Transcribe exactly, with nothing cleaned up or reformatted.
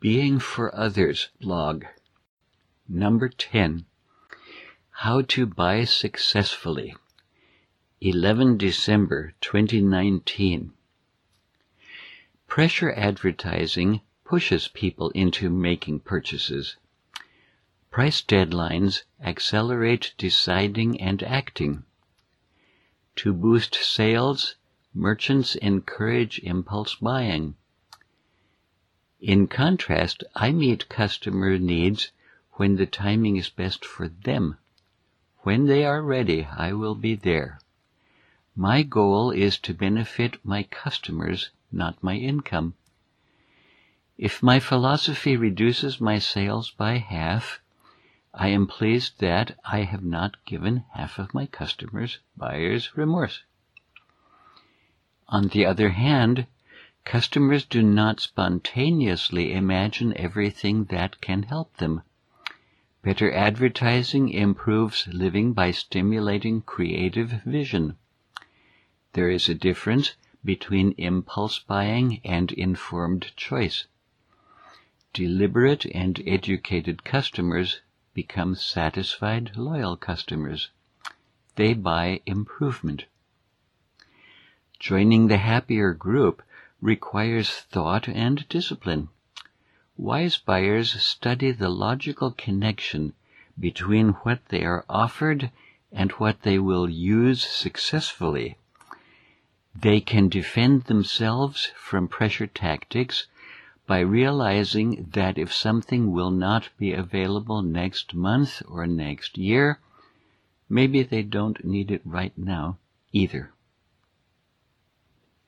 Being for Others blog. Number ten. How to Buy Successfully. eleven December twenty nineteen. Pressure advertising pushes people into making purchases. Price deadlines accelerate deciding and acting. To boost sales, merchants encourage impulse buying. In contrast, I meet customer needs when the timing is best for them. When they are ready, I will be there. My goal is to benefit my customers, not my income. If my philosophy reduces my sales by half, I am pleased that I have not given half of my customers, buyers, remorse. On the other hand, customers do not spontaneously imagine everything that can help them. Better advertising improves living by stimulating creative vision. There is a difference between impulse buying and informed choice. Deliberate and educated customers become satisfied, loyal customers. They buy improvement. Joining the happier group requires thought and discipline. Wise buyers study the logical connection between what they are offered and what they will use successfully. They can defend themselves from pressure tactics by realizing that if something will not be available next month or next year, maybe they don't need it right now either.